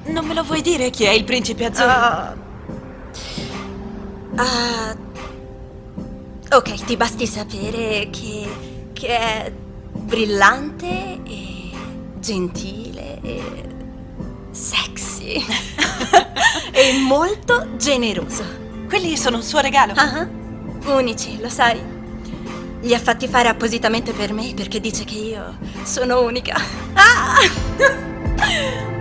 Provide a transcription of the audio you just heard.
Non me lo vuoi dire chi è il principe azzurro? Ok, ti basti sapere che è brillante e gentile e sexy e molto generoso. Quelli sono un suo regalo. Unici, lo sai? Li ha fatti fare appositamente per me perché dice che io sono unica.